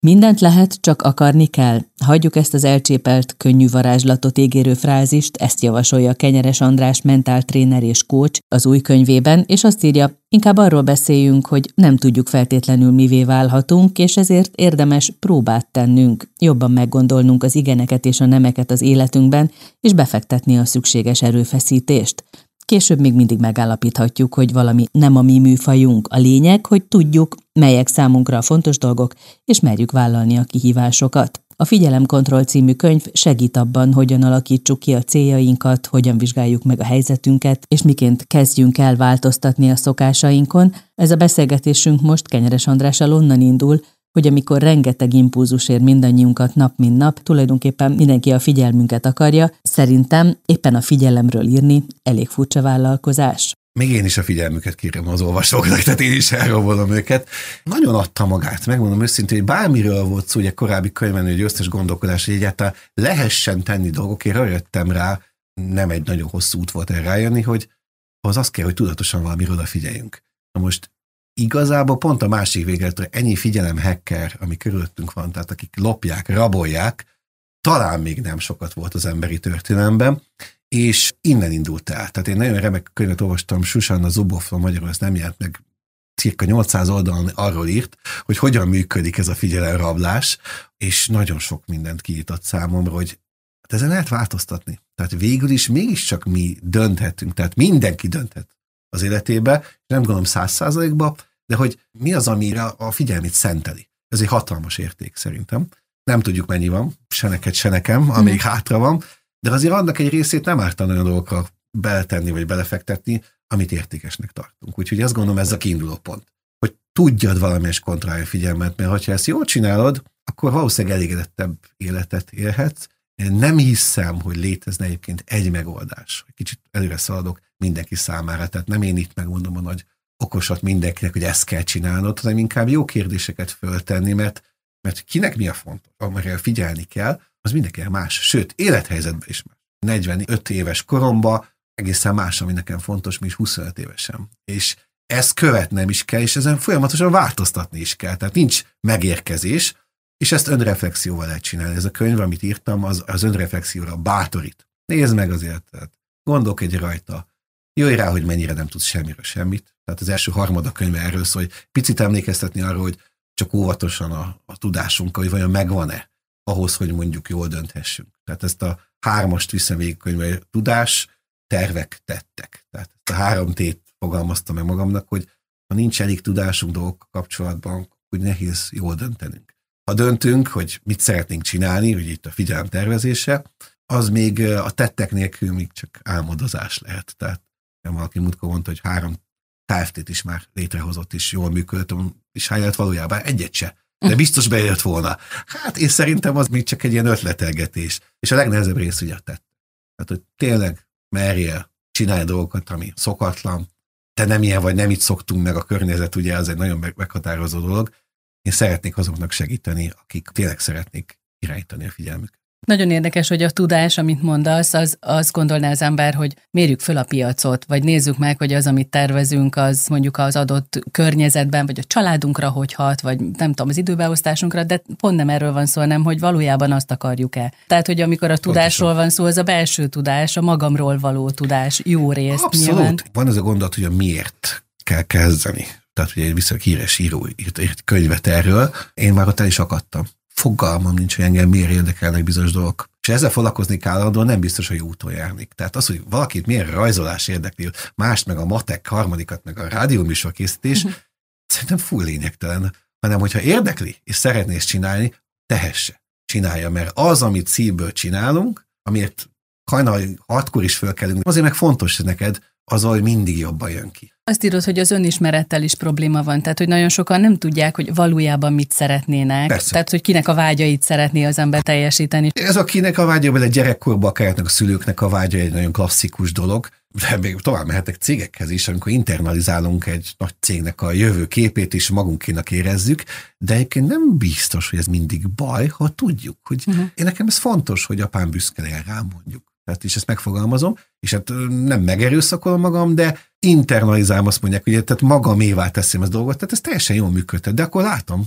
Mindent lehet, csak akarni kell. Hagyjuk ezt az elcsépelt, könnyű varázslatot ígérő frázist, ezt javasolja Kenyeres András mentáltréner és coach az új könyvében, és azt írja, inkább arról beszéljünk, hogy nem tudjuk feltétlenül mivé válhatunk, és ezért érdemes próbát tennünk, jobban meggondolnunk az igeneket és a nemeket az életünkben, és befektetni a szükséges erőfeszítést. Később még mindig megállapíthatjuk, hogy valami nem a mi műfajunk. A lényeg, hogy tudjuk, melyek számunkra a fontos dolgok, és merjük vállalni a kihívásokat. A Figyelemkontroll című könyv segít abban, hogyan alakítsuk ki a céljainkat, hogyan vizsgáljuk meg a helyzetünket, és miként kezdjünk el változtatni a szokásainkon. Ez a beszélgetésünk most Kenyeres Andrással onnan indul, hogy amikor rengeteg impulzus ér mindannyiunkat nap mint nap, tulajdonképpen mindenki a figyelmünket akarja, szerintem éppen a figyelemről írni elég furcsa vállalkozás. Még én is a figyelmüket kérem az olvasóknak, tehát én is elrabolom őket. Nagyon adta magát, megmondom őszintén, hogy bármiről volt szó, ugye korábbi könyvben, hogy összes gondolkodás, hogy egyáltalán lehessen tenni dolgok, én jöttem rá, nem egy nagyon hosszú út volt erre rájönni, hogy az kell, hogy tudatosan valamiről odafigyeljünk. Na most igazából pont a másik végletre ennyi figyelem-hacker, ami körülöttünk van, tehát akik lopják, rabolják, talán még nem sokat volt az emberi történelemben, és innen indult el. Tehát én nagyon remek könyvet olvastam, Susanna Zuboffról, magyarul ez nem jelent meg, cirka 800 oldalon arról írt, hogy hogyan működik ez a figyelemrablás, és nagyon sok mindent kiított számomra, hogy hát ezen lehet változtatni. Tehát végül is mégiscsak mi dönthetünk, tehát mindenki dönthet az életébe, nem gondolom 100%-ba, de hogy mi az, amire a figyelmét szenteli. Ez egy hatalmas érték szerintem. Nem tudjuk, mennyi van, se neked, se nekem, amíg hátra van, de azért annak egy részét nem ártana olyan dolgokra beletenni, vagy belefektetni, amit értékesnek tartunk. Úgyhogy azt gondolom, ez a kiinduló pont. Hogy tudjad valamelyes kontrálja figyelmet, mert ha ezt jól csinálod, akkor valószínűleg elégedettebb életet élhetsz. Én nem hiszem, hogy létezne egyébként egy megoldás. Kicsit előre szaladok mindenki számára, tehát nem én itt megmondom a nagy okosat mindenkinek, hogy ezt kell csinálnod, hanem inkább jó kérdéseket föltenni, mert kinek mi a fontos, amire figyelni kell, az mindenkinek más. Sőt, élethelyzetben is más. 45 éves koromban egészen más, ami nekem fontos, mint 25 évesen. És ezt követnem is kell, és ezen folyamatosan változtatni is kell. Tehát nincs megérkezés, és ezt önreflexióval lehet csinálni. Ez a könyv, amit írtam, az önreflexióra bátorít. Nézd meg az életet, gondolkodj rajta, jöjj rá, hogy mennyire nem tudsz semmiről semmit. Tehát az első harmada könyve erről szól, hogy picit emlékeztetni arról, hogy csak óvatosan a tudásunkkal, hogy vajon megvan-e ahhoz, hogy mondjuk jól dönthessünk. Tehát ezt a 3-ast viszem végig könyvbe, tudás, tervek, tettek. Tehát ezt a 3 tét fogalmaztam meg magamnak, hogy ha nincs elég tudásunk dolgok kapcsolatban, hogy nehéz jól döntenünk. Ha döntünk, hogy mit szeretnénk csinálni, hogy itt a figyelem tervezése, az még a tettek nélkül még csak álmodozás lehet. Tehát valaki múltkor mondta, hogy 3 Kft-t is már létrehozott, és jól működött, és helyett valójában egyet se. De biztos bejött volna. Hát én szerintem az még csak egy ilyen ötletelgetés. És a legnehezebb rész ugye a tett. Tehát, hogy tényleg merjél, csinálj dolgokat, ami szokatlan, te nem ilyen vagy, nem itt szoktunk meg, a környezet, ugye ez egy nagyon meghatározó dolog. Én szeretnék azoknak segíteni, akik tényleg szeretnék irányítani a figyelmüket. Nagyon érdekes, hogy a tudás, amit mondasz, azt gondolná az ember, hogy mérjük föl a piacot, vagy nézzük meg, hogy az, amit tervezünk, az mondjuk az adott környezetben, vagy a családunkra hogy hat, vagy nem tudom, az időbeosztásunkra, de pont nem erről van szó, hanem hogy valójában azt akarjuk-e. Tehát, hogy amikor a tudásról van szó, az a belső tudás, a magamról való tudás, jó részt. Abszolút. Nyilván. Van ez a gondolat, hogy a miért kell kezdeni. Tehát ugye egy viszonylag híres író írt könyvet erről. Én már ott el is akadtam. Fogalmam nincs, hogy engem miért érdekelnek bizonyos dolgok. És ezzel foglalkozni kell állandóan, nem biztos, hogy úton járnék. Tehát az, hogy valakit milyen rajzolás érdekli, mást meg a matek, harmadikat meg a rádióműsor készítés, szerintem full lényegtelen. Hanem, hogyha érdekli, és szeretnész csinálni, tehesse, csinálja, mert az, amit szívből csinálunk, amiért hajnal 6-kor is fölkelünk, azért meg fontos neked, az, hogy mindig jobban jön ki. Azt írod, hogy az önismerettel is probléma van, tehát hogy nagyon sokan nem tudják, hogy valójában mit szeretnének. Persze. Tehát, hogy kinek a vágyait szeretné az ember teljesíteni. Ez a kinek a vágya, vagy a gyerekkorban akár a szülőknek a vágya egy nagyon klasszikus dolog, de még tovább mehetek cégekhez is, amikor internalizálunk egy nagy cégnek a jövő képét, és magunkénak érezzük, de egyébként nem biztos, hogy ez mindig baj, ha tudjuk, hogy én nekem ez fontos, hogy apám büszke legyen rám, mondjuk. Tehát is ezt megfogalmazom, és hát nem megerőszakolom magam, de internalizálom, azt mondják, hogy tehát magamévá teszem ezt a dolgot, tehát ez teljesen jól működtet, de akkor látom,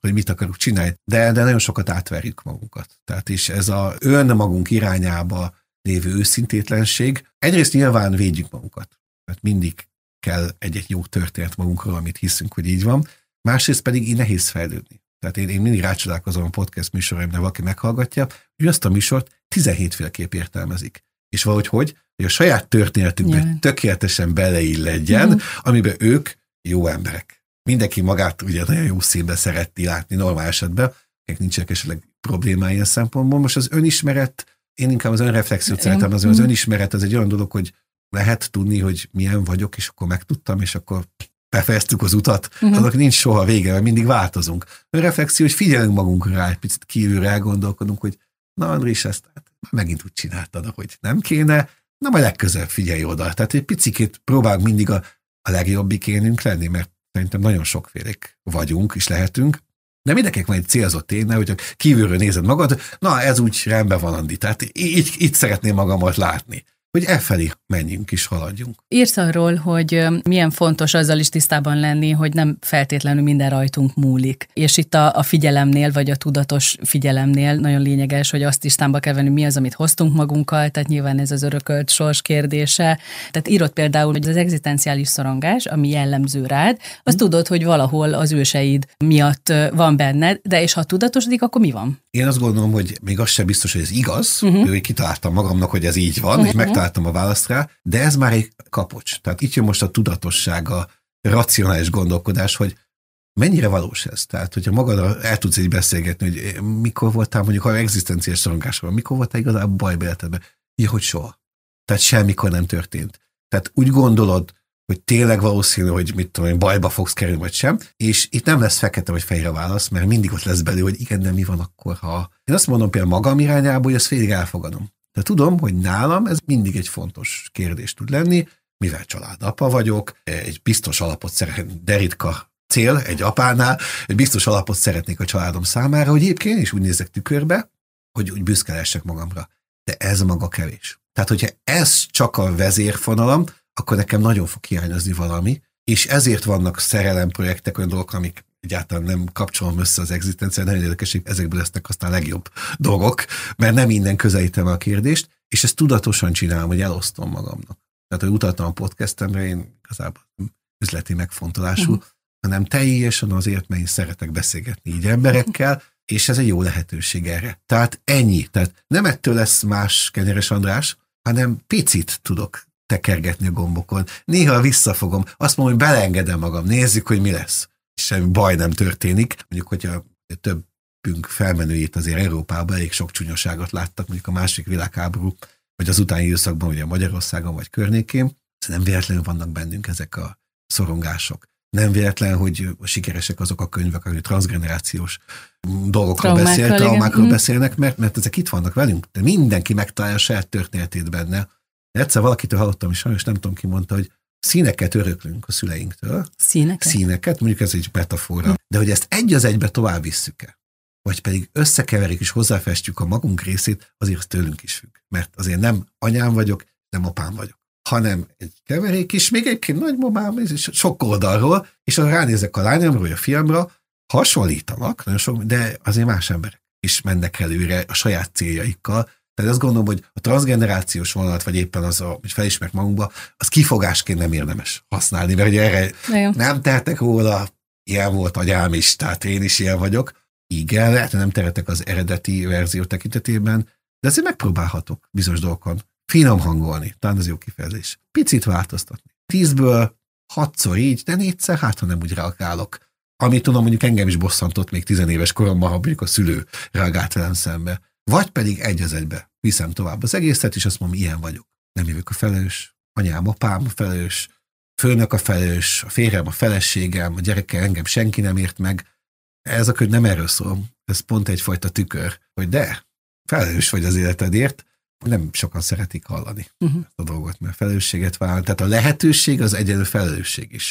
hogy mit akarunk csinálni, de nagyon sokat átverjük magunkat. Tehát is ez a önmagunk irányába lévő őszintétlenség. Egyrészt nyilván védjük magunkat, mert mindig kell egy jó történet magunkról, amit hiszünk, hogy így van. Másrészt pedig így nehéz fejlődni. Tehát én mindig rácsodálkozom a podcast műsoraimnál, valaki meghallgatja, hogy azt a műsort 17 féleképp értelmezik. És hogy a saját történetükben tökéletesen beleilledjen, amiben ők jó emberek. Mindenki magát ugye nagyon jó színben szereti látni normál esetben, akik nincsenek esetleg problémái ilyen szempontból. Most az önismeret, én inkább az önreflexiót szeretem, az önismeret az egy olyan dolog, hogy lehet tudni, hogy milyen vagyok, és akkor megtudtam, és akkor befejeztük az utat, annak nincs soha vége, mert mindig változunk. Önreflexió, hogy figyelünk magunkra rá, egy picit kívülre elgondolkodunk, hogy na Andris, ezt megint úgy csináltad, hogy nem kéne, na majd legközelebb figyelj oda. Tehát egy picikét próbálunk mindig a legjobbikénünk lenni, mert szerintem nagyon sokfélék vagyunk, és lehetünk, de mindenkinek van egy célzott tényleg, hogyha kívülről nézed magad, na ez úgy rendben van, Andi, tehát így szeretném magamat látni, hogy elfelé menjünk és haladjunk. Írsz arról, hogy milyen fontos azzal is tisztában lenni, hogy nem feltétlenül minden rajtunk múlik. És itt a figyelemnél, vagy a tudatos figyelemnél nagyon lényeges, hogy azt is számba kell venni, mi az, amit hoztunk magunkkal, tehát nyilván ez az örökölt sors kérdése. Tehát írod például, hogy az egzisztenciális szorongás, ami jellemző rád, azt tudod, hogy valahol az őseid miatt van benned, de és ha tudatosodik, akkor mi van? Én azt gondolom, hogy még az sem biztos, hogy ez igaz, hogy kitaláltam magamnak, hogy ez így van, és megtaláltam a választ rá, de ez már egy kapocs. Tehát itt jön most a tudatosság, a racionális gondolkodás, hogy mennyire valós ez. Tehát, hogyha magadra el tudsz így beszélgetni, hogy mikor voltál, mondjuk, ha egzisztenciális szorongás van, mikor voltál igazából bajba életedben? Ja, hogy soha. Tehát semmikor nem történt. Tehát úgy gondolod, hogy tényleg valószínű, hogy mit tudom én, bajba fogsz kerülni, vagy sem, és itt nem lesz fekete vagy fehér válasz, mert mindig ott lesz belül, hogy igen, de mi van akkor, ha... Én azt mondom például magam irányából, hogy ezt félig elfogadom. De tudom, hogy nálam ez mindig egy fontos kérdés tud lenni, mivel családapa vagyok, egy biztos alapot szeretnék, de ritka cél egy apánál, egy biztos alapot szeretnék a családom számára, hogy egyébként is úgy nézek tükörbe, hogy úgy büszke lehessek magamra. De ez maga kevés. Tehát, hogyha ez csak a vezérfonalam, akkor nekem nagyon fog hiányozni valami, és ezért vannak szerelemprojektek, olyan dolgok, amik egyáltalán nem kapcsolom össze az egzisztenciát, nagyon érdekes, hogy ezekből lesznek aztán a legjobb dolgok, mert nem minden közelítem a kérdést, és ezt tudatosan csinálom, hogy elosztom magamnak. Tehát, hogy utaltam a podcastemre, én igazából üzleti megfontolású, hanem teljesen azért, mert én szeretek beszélgetni így emberekkel, és ez egy jó lehetőség erre. Tehát ennyi. Tehát nem ettől lesz más Kenyeres András, hanem picit tudok tekergetni a gombokon. Néha visszafogom, azt mondom, hogy beleengedem magam, nézzük, hogy mi lesz. Semmi baj nem történik. Mondjuk, hogyha többünk felmenőjét azért Európában elég sok csúnyoságot láttak, mondjuk a második világháború, vagy az utáni időszakban, ugye Magyarországon vagy környékén, nem véletlenül vannak bennünk ezek a szorongások. Nem véletlen, hogy sikeresek azok a könyvek, amik transzgenerációs dolgokról traumákról beszélnek, mert ezek itt vannak velünk, de mindenki megtalálja a saját történetét benne. De egyszer valakitől hallottam, és sajnos nem tudom, ki mondta, hogy színeket öröklünk a szüleinktől. Színeket, mondjuk ez egy metafora. De hogy ezt egy az egybe tovább visszük-e, vagy pedig összekeverjük és hozzáfestjük a magunk részét, azért az tőlünk is függ. Mert azért nem anyám vagyok, nem apám vagyok, hanem egy keverék is, még egyébként nagymamám, és sok oldalról, és ha ránézek a lányomra, vagy a fiamra, hasonlítanak, nagyon sok, de azért más emberek is mennek előre a saját céljaikkal. Tehát azt gondolom, hogy a transzgenerációs vonalat, vagy éppen az, hogy felismerek magunkba, az kifogásként nem érdemes használni, mert ugye erre nem tehetek róla, ilyen volt agyám is, tehát én is ilyen vagyok. Igen, lehet, hogy nem tehetek az eredeti verzió tekintetében, de azért megpróbálhatok bizonyos dolgokon finom hangolni, talán az jó kifejezés. Picit változtatni. 10-ből 6-szor így, de 4-szer, hát ha nem úgy reagálok. Amit tudom, mondjuk engem is bosszantott még 10 éves koromban, ha mondjuk a szülő reagált velem szembe. Vagy pedig egy az egybe viszem tovább az egészet, és azt mondom, ilyen vagyok. Nem jövök a felelős, anyám, apám a felelős, főnök a felelős, a férjem, a feleségem, a gyerekkel engem senki nem ért meg. Ez a könyv nem erről szól. Ez pont egyfajta tükör, hogy de, felelős vagy az életedért. Nem sokan szeretik hallani ezt a dolgot, mert felelősséget vállal. Tehát a lehetőség az egyenlő felelősség is.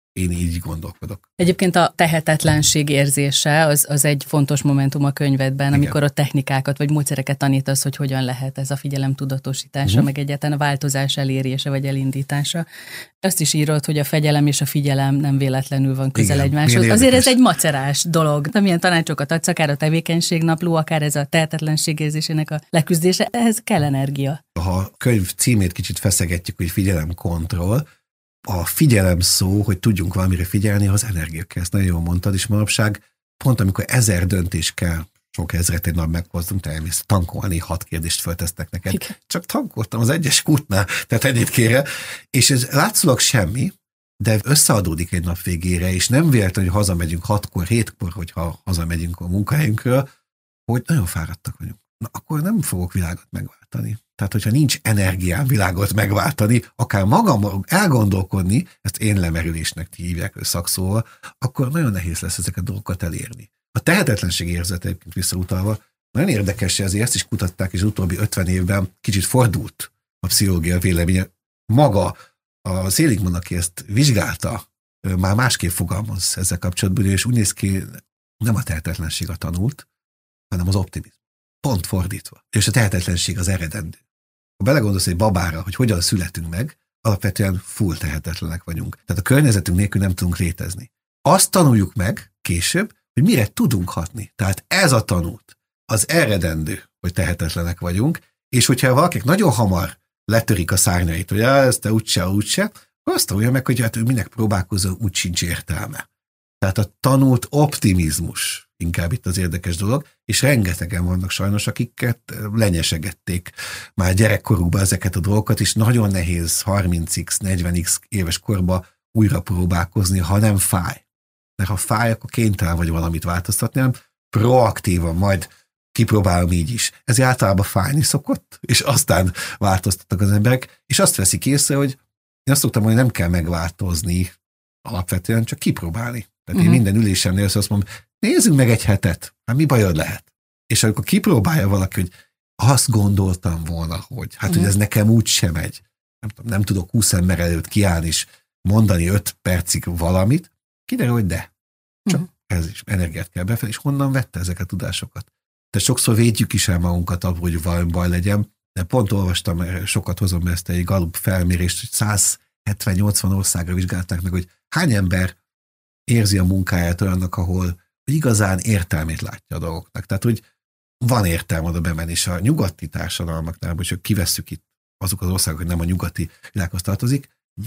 Én így gondolkodok. Egyébként a tehetetlenség érzése az egy fontos momentum a könyvedben, igen, amikor a technikákat vagy módszereket tanítasz, hogy hogyan lehet ez a figyelem tudatosítása, meg egyáltalán a változás elérése vagy elindítása. Azt is írod, hogy a fegyelem és a figyelem nem véletlenül van közel egymáshoz. Azért ez egy macerás dolog. De milyen tanácsokat adsz, akár a tevékenységnapló, akár ez a tehetetlenség érzésének a leküzdése, ehhez kell energia. Ha a könyv címét kicsit feszegetjük, hogy figyelemkontroll, a figyelem szó, hogy tudjunk valamire figyelni, az energia kell. Ezt nagyon jól mondtad, és manapság pont amikor 1000 döntés kell, sok ezret egy nap meghozzunk, te elmész tankolni, 6 kérdést föltesznek neked. Igen. Csak tankoltam az egyes kútnál, tehát ennyit kérje, és ez látszólag semmi, de összeadódik egy nap végére, és nem véletlenül, hogy hazamegyünk 6-kor, 7-kor, hogyha hazamegyünk a munkahelyünkről, hogy nagyon fáradtak vagyunk. Na, akkor nem fogok világot megváltani. Tehát, hogyha nincs energiám világot megváltani, akár magam elgondolkodni, ezt én lemerülésnek hívják szakszóval, akkor nagyon nehéz lesz ezeket a dolgokat elérni. A tehetetlenség érzete egyébként visszautalva, nagyon érdekes, ezért ezt is kutatták, és az utóbbi 50 évben kicsit fordult a pszichológia véleménye. Maga a Seligman, aki ezt vizsgálta, már másképp fogalmaz ezzel kapcsolatban, és úgy néz ki, nem a tehetetlenség a tanult, hanem az optimizmus. Pont fordítva. És a tehetetlenség az eredendő. Ha belegondolsz egy babára, hogy hogyan születünk meg, alapvetően full tehetetlenek vagyunk. Tehát a környezetünk nélkül nem tudunk létezni. Azt tanuljuk meg később, hogy mire tudunk hatni. Tehát ez a tanult. Az eredendő, hogy tehetetlenek vagyunk, és hogyha valakik nagyon hamar letörik a szárnyait, hogy ez te úgyse, akkor azt tanulja meg, hogy hát ő minek próbálkozó, úgy sincs értelme. Tehát a tanult optimizmus inkább itt az érdekes dolog, és rengetegen vannak sajnos, akiket lenyesegették már gyerekkorukban ezeket a dolgokat, és nagyon nehéz 30x, 40x éves korba újra próbálkozni, ha nem fáj. Mert ha fáj, akkor kénytelen vagy valamit változtatni, hanem proaktívan majd kipróbálom így is. Ez általában fájni szokott, és aztán változtatnak az emberek, és azt veszik észre, hogy én azt szoktam, hogy nem kell megváltozni alapvetően, csak kipróbálni. Tehát én minden ülésemnél azt mondom, nézzünk meg egy hetet, hát mi bajod lehet? És amikor kipróbálja valaki, hogy azt gondoltam volna, hogy hát, hogy ez nekem úgy sem megy, nem tudok 20 ember előtt kiállni és mondani 5 percig valamit, kiderül, hogy de. Csak ez is energiát kell befelé, és honnan vette ezeket a tudásokat. Tehát sokszor védjük is el magunkat abból, hogy valami baj legyen, de pont olvastam, sokat hozom ezt egy Gallup felmérést, hogy 170-80 országra vizsgálták meg, hogy hány ember érzi a munkáját olyannak, ahol igazán értelmét látja a dolgoknak. Tehát, hogy van értelme oda bemenni, és a nyugati társadalmaknál, hogy kivesszük itt azok az országok, hogy nem a nyugati világhoz tartozik,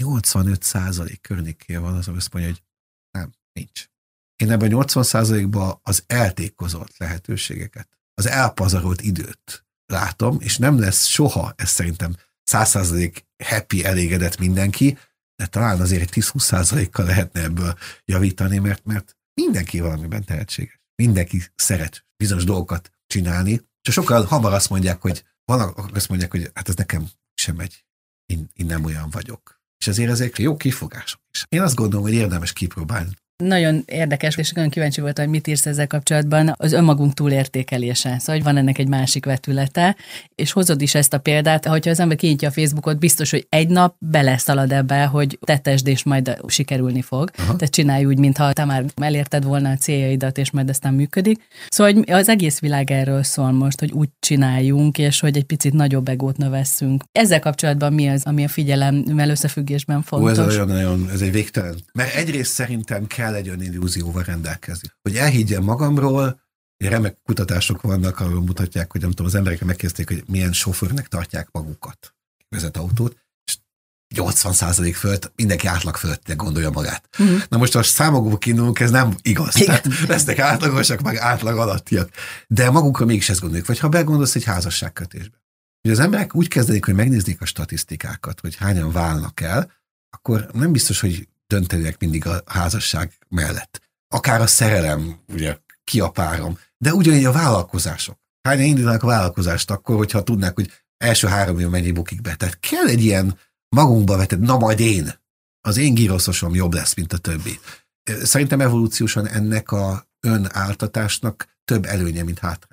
85% környékén van az, azt mondja, hogy nem, nincs. Én ebben a 80%-ban az eltékozolt lehetőségeket, az elpazarolt időt látom, és nem lesz soha, ez szerintem 100% happy, elégedett mindenki, de talán azért egy 10-20%-kal lehetne ebből javítani, mert mindenki valamiben tehetséges. Mindenki szeret bizonyos dolgokat csinálni, csak sokkal hamar azt mondják, hogy hát ez nekem sem megy, én nem olyan vagyok. És ezért ezek jó kifogások is. Én azt gondolom, hogy érdemes kipróbálni. Nagyon érdekes, és nagyon kíváncsi voltam, hogy mit írsz ezzel kapcsolatban, az önmagunk túlértékelése. Szóval, hogy van ennek egy másik vetülete, és hozod is ezt a példát, hogyha az ember kinyitja a Facebookot, biztos, hogy egy nap beleszalad ebbe, hogy tettesd, és majd sikerülni fog. Aha. Tehát csinálj úgy, mintha te már elérted volna a céljaidat, és majd aztán működik. Szóval, hogy az egész világ erről szól most, hogy úgy csináljunk, és hogy egy picit nagyobb egót növesszünk. Ezzel kapcsolatban mi az, ami a figyelemmel összefüggésben fontos? Ez egy végtelen. Mert egyrészt szerintem kell egy önillúzióval rendelkezni. Hogy elhiggyem magamról, remek kutatások vannak, ahol mutatják, hogy nem tudom, az emberek megkérdezték, hogy milyen sofőrnek tartják magukat, vezet autót, és 80% fölött mindenki átlag fölött gondolja magát. Na most, ha számokból kiindulunk, ez nem igaz. Lesznek átlagosak, meg átlag alattiak. De magukra mégis ezt gondoljuk. Vagy ha begondolsz egy házasságkötésbe. Hogy az emberek úgy kezdenek, hogy megnézik a statisztikákat, hogy hányan válnak el, akkor nem biztos, hogy döntenek mindig a házasság mellett. Akár a szerelem, ugye, ki a párom, de ugyanígy a vállalkozások. Hányan indítanak a vállalkozást akkor, hogyha tudnák, hogy első 3 év mennyi bukik be. Tehát kell egy ilyen magunkba vetett, na majd én, az én gíroszosom jobb lesz, mint a többi. Szerintem evolúciósan ennek a önáltatásnak több előnye, mint hátránya van.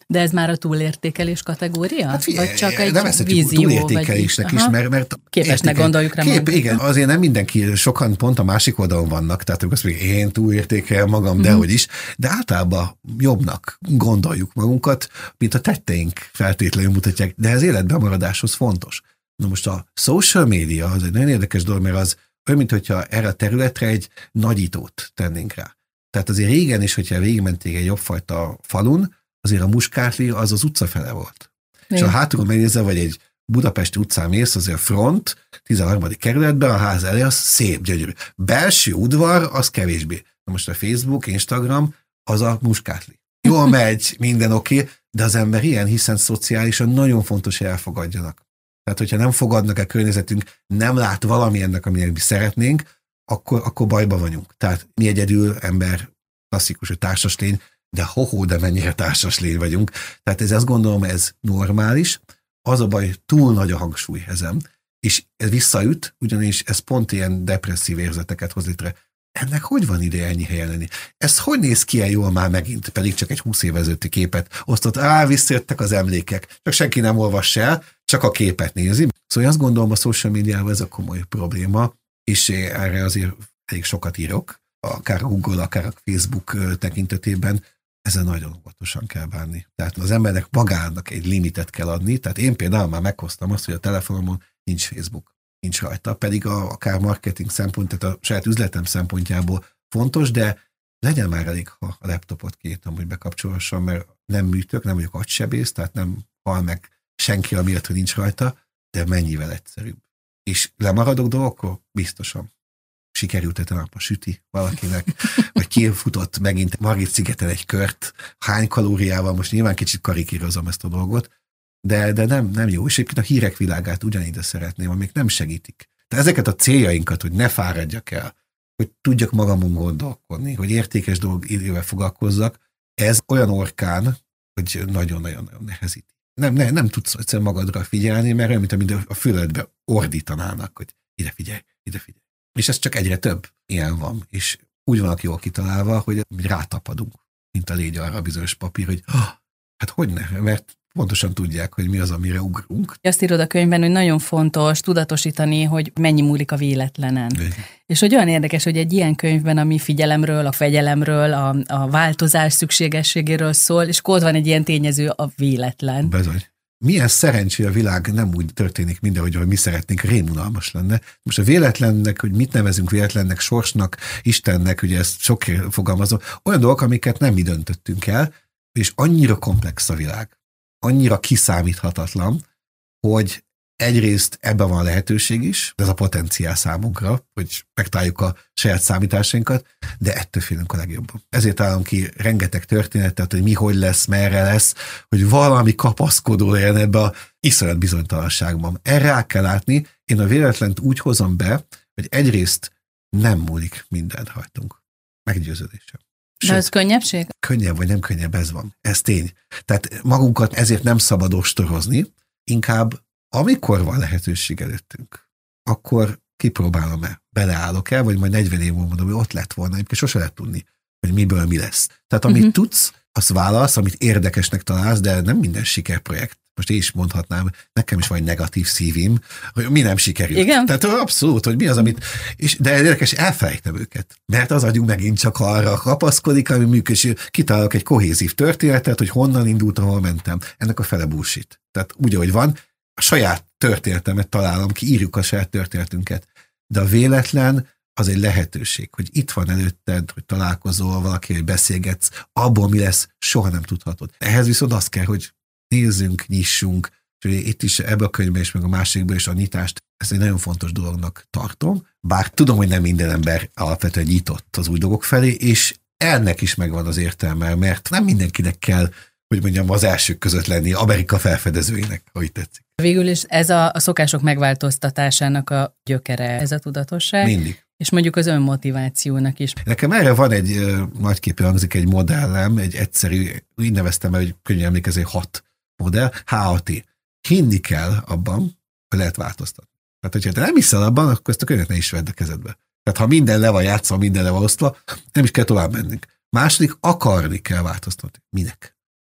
De ez már a túlértékelés kategória? Hát vagy csak egy nevezhetjük túlértékelésnek is, mert képesnek gondoljuk rá. Igen, azért nem mindenki, sokan pont a másik oldalon vannak, tehát azt mondjuk, én túlértékelem magam, dehogy is, de általában jobbnak gondoljuk magunkat, mint a tetteink feltétlenül mutatják, de ez életben maradáshoz fontos. Na most a social media az egy nagyon érdekes dolog, mert az olyan, mintha erre a területre egy nagyítót tennénk rá. Tehát azért régen is, hogyha végigmenték egy jobbfajta falun, azért a Muskátli az az utca fele volt. Igen. És ha hátulról megnézel, vagy egy budapesti utcán mész, azért a front, 13. kerületben, a ház elé, az szép, gyönyörű. Belső udvar, az kevésbé. Na most a Facebook, Instagram, az a Muskátli. Jól megy, minden oké, de az ember ilyen, hiszen szociálisan nagyon fontos, hogy elfogadjanak. Tehát, hogyha nem fogadnak el környezetünk, nem lát valami ennek, aminek mi szeretnénk, akkor bajba vagyunk. Tehát mi egyedül ember, klasszikus, hogy társas lény, de de mennyire társas lény vagyunk. Tehát azt gondolom, ez normális. Az a baj, túl nagy a hangsúly ezen, és ez visszaüt, ugyanis ez pont ilyen depresszív érzeteket hoz létre. Ennek hogy van ideje ennyi helyen lenni? Ez hogy néz ki el jól már megint, pedig csak egy 20 éve ezelőtti képet osztott, visszajöttek az emlékek, csak senki nem olvassa el, csak a képet nézi. Szóval azt gondolom, a social médiával ez a komoly probléma, és erre azért elég sokat írok, akár a Google, akár a Facebook tekintetében, ezzel nagyon óvatosan kell bánni. Tehát az embernek magának egy limitet kell adni, tehát én például már meghoztam azt, hogy a telefonomon nincs Facebook, nincs rajta, pedig akár marketing szempont, tehát a saját üzletem szempontjából fontos, de legyen már elég, ha a laptopot kértem, hogy bekapcsolhassam, mert nem műtök, nem vagyok agysebész, tehát nem hal meg senki amiatt, hogy nincs rajta, de mennyivel egyszerűbb. És lemaradok dolgokkor? Biztosan. Sikerült tegnap a süti valakinek, vagy kifutott megint Margit-szigeten egy kört, hány kalóriával, most nyilván kicsit karikírozom ezt a dolgot, de nem jó. És egyébként a hírek világát ugyanígy szeretném, amik nem segítik. De ezeket a céljainkat, hogy ne fáradjak el, hogy tudjak magamon gondolkodni, hogy értékes dolgok idővel foglalkozzak, ez olyan orkán, hogy nagyon-nagyon nehezíti. Nem tudsz egyszerűen magadra figyelni, mert olyan, mint a füledbe ordítanának, hogy ide figyelj, ide figyelj. És ez csak egyre több ilyen van, és úgy vannak jól kitalálva, hogy rátapadunk, mint a légy arra a bizonyos papír, hogy hát hogyne, mert pontosan tudják, hogy mi az, amire ugrunk. Azt írod a könyvben, hogy nagyon fontos tudatosítani, hogy mennyi múlik a véletlenen. És hogy olyan érdekes, hogy egy ilyen könyvben, ami figyelemről, a fegyelemről, a változás szükségességéről szól, és ott van egy ilyen tényező, a véletlen. Bizony. Milyen szerencsé a világ nem úgy történik mindenhogy, ahogy mi szeretnénk, rémunalmas lenne. Most a véletlennek, hogy mit nevezünk véletlennek, sorsnak, Istennek, ugye ezt sok fogalmazom, olyan dolgok, amiket nem mi döntöttünk el, és annyira komplex a világ, annyira kiszámíthatatlan, hogy egyrészt ebben van lehetőség is, ez a potenciál számunkra, hogy megtaláljuk a saját számításainkat, de ettől félünk a legjobban. Ezért találom ki rengeteg történetet, hogy mi hogy lesz, merre lesz, hogy valami kapaszkodó legyen ebbe a iszonyat bizonytalanságban. Erre rá kell látni, én a véletlent úgy hozom be, hogy egyrészt nem múlik minden rajtunk. Meggyőződésem. De ez könnyebbség? Könnyebb vagy nem könnyebb, ez van. Ez tény. Tehát magunkat ezért nem szabad ostorozni, inkább amikor van lehetőség előttünk, akkor kipróbálom-e, beleállok-e, vagy majd 40 év múlva mondom, hogy ott lett volna, és sose lehet tudni, hogy miből mi lesz. Tehát amit tudsz, azt válasz, amit érdekesnek találsz, de nem minden sikerprojekt. Most én is mondhatnám, nekem is van egy negatív szívim, hogy mi nem sikerült. Igen? Tehát abszolút, hogy mi az, amit... De érdekes, elfelejtem őket. Mert az agyunk megint csak arra kapaszkodik, ami működik, kitalálok egy kohézív történetet, hogy honnan indultam, hol mentem. Ennek a fele bullshit. Tehát úgy, ahogy van, a saját történetemet találom ki, írjuk a saját történetünket. De a véletlen az egy lehetőség, hogy itt van előtted, hogy találkozol valaki, hogy beszélgetsz, abból mi lesz, soha nem tudhatod. Ehhez viszont az kell, hogy nézzünk, nyissunk, és itt is ebben a könyvben és meg a másikban is a nyitást, ezt egy nagyon fontos dolognak tartom, bár tudom, hogy nem minden ember alapvetően nyitott az új dolgok felé, és ennek is megvan az értelme, mert nem mindenkinek kell, hogy mondjam, az elsők között lenni, Amerika felfedezőinek, ahogy tetszik. Végül is ez a szokások megváltoztatásának a gyökere, ez a tudatosság. Mindig. És mondjuk az önmotivációnak is. Nekem erre van egy nagyképű hangzik, egy modellem, egy egyszerű, úgy neveztem el, hogy könnyen emlékezni, 6 modell, HAT. Hinni kell abban, hogy lehet változtatni. Tehát, hogyha te nem hiszel abban, akkor ezt a könyvet ne is vedd a kezedbe. Tehát, ha minden le van játszva, minden le van osztva, nem is kell tovább mennünk. Második, akarni kell változtatni. Minek?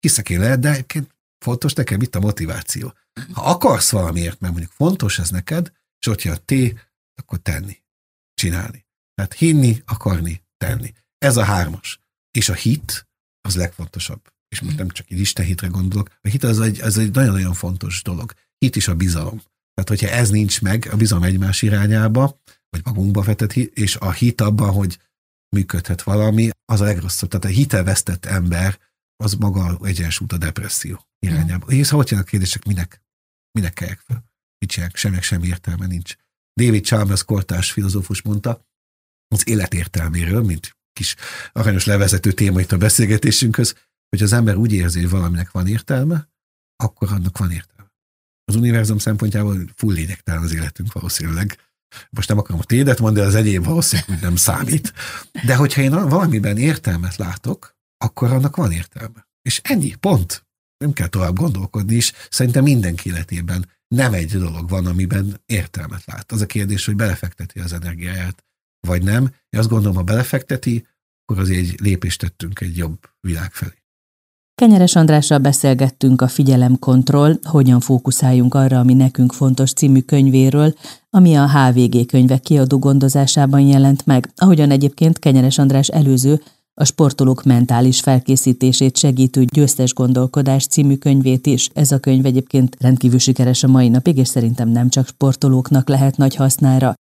hiszek én lehet, de egyébként fontos nekem itt a motiváció. Ha akarsz valamiért, mert mondjuk fontos ez neked, és ott jön a T, akkor tenni, csinálni. Tehát hinni, akarni, tenni. Ez a 3-as. És a hit az legfontosabb. És most nem csak egy Isten hitre gondolok, a hit az egy nagyon-nagyon fontos dolog. Hit is a bizalom. Tehát, hogyha ez nincs meg, a bizalom egymás irányába, vagy magunkba vetett hit, és a hit abban, hogy működhet valami, az a legrosszabb. Tehát a hitelvesztett ember, az maga egyensúlyt a depresszió irányába. És ha ott jön a kérdések, minek kelljek fel? Mit csinálják? Semmi értelme nincs. David Chalmers kortárs filozófus mondta, az élet értelméről, mint kis aranyos levezető téma itt a beszélgetésünkhöz, hogy az ember úgy érzi, hogy valaminek van értelme, akkor annak van értelme. Az univerzum szempontjából full lényegtelen az életünk valószínűleg. Most nem akarom a tédet mondani, de az egyéb valószínűleg úgy nem számít. De hogyha én valamiben értelmet látok, akkor annak van értelme. És ennyi, pont. Nem kell tovább gondolkodni is. Szerintem mindenki életében nem egy dolog van, amiben értelmet lát. Az a kérdés, hogy belefekteti az energiáját, vagy nem. Én azt gondolom, ha belefekteti, akkor azért egy lépést tettünk egy jobb világ felé. Kenyeres Andrással beszélgettünk a Figyelemkontroll, hogyan fókuszáljunk arra, ami nekünk fontos című könyvéről, ami a HVG könyvek kiadó gondozásában jelent meg, ahogyan egyébként Kenyeres András előző, a sportolók mentális felkészítését segítő Győztes gondolkodás című könyvét is. Ez a könyv egyébként rendkívül sikeres a mai napig, és szerintem nem csak sportolóknak lehet nagy hasznára.